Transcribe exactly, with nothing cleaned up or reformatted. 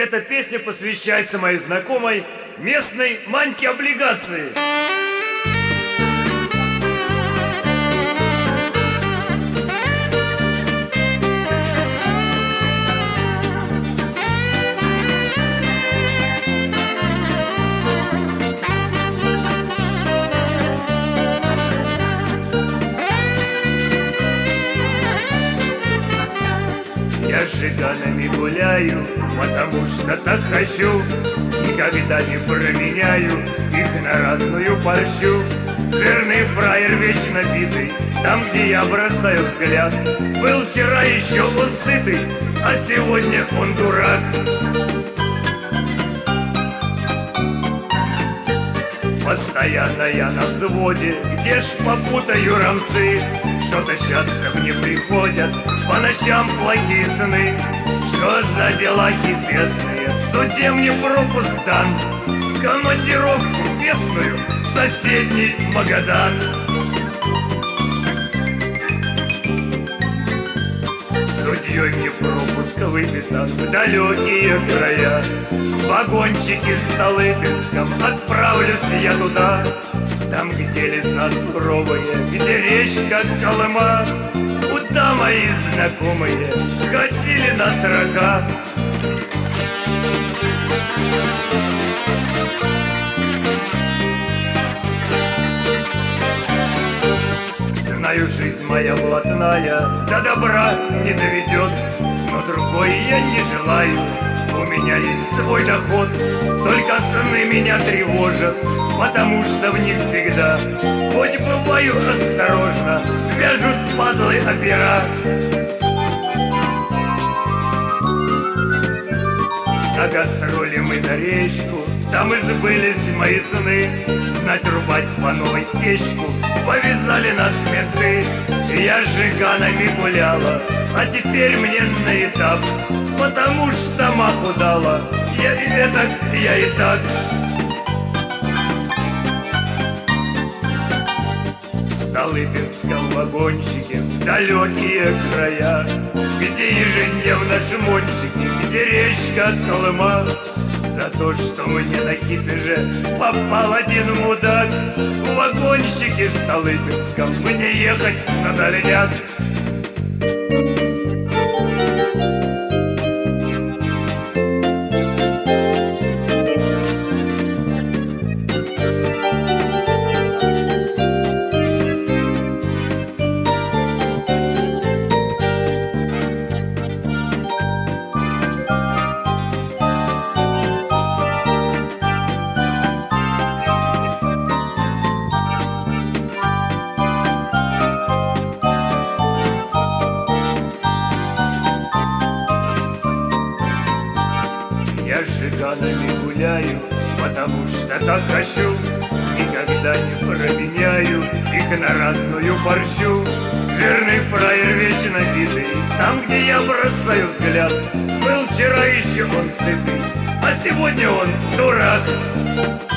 Эта песня посвящается моей знакомой местной Маньке Облигации. Я с жиганами гуляю, потому что так хочу. Никогда не променяю их на разную борщу. Жирный фраер вечно битый, там, где я бросаю взгляд. Был вчера еще он сытый, а сегодня он дурак. Постоянно я на взводе, где ж попутаю рамсы. Что-то часто мне приходят по ночам плохие сны. Что за дела хипесные, в суде мне пропуск дан в командировку местную в соседний Магадан. Судьей мне пропуск выписан в далекие края. В вагончике с Столыпинском отправлюсь я туда. Там, где леса суровые, где речка Колыма, куда мои знакомые ходили на срока. Знаю, жизнь моя блатная до добра не доведет, но другой я не желаю. У меня есть свой доход, только сны меня тревожат, потому что в них всегда, хоть бываю осторожно, вяжут падлы опера. На гастроли мы за речку, там и сбылись мои сны. Знать рубать по новой сечку повязали нас менты. Я с жиганами гуляла, а теперь мне на этап, потому что маху дала. Я и этак, я и так. В Столыпинском вагончике в далекие края, где ежедневно жмончики, где речка Колыма. За то, что мне на хипеже попал один мудак, в вагончике в Столыпинском мне ехать на дальняк. Я с жиганами гуляю, потому что так хочу. Никогда не променяю их на разную борщу. Жирный фраер вечно битый, там, где я бросаю взгляд. Был вчера еще он сытый, а сегодня он дурак.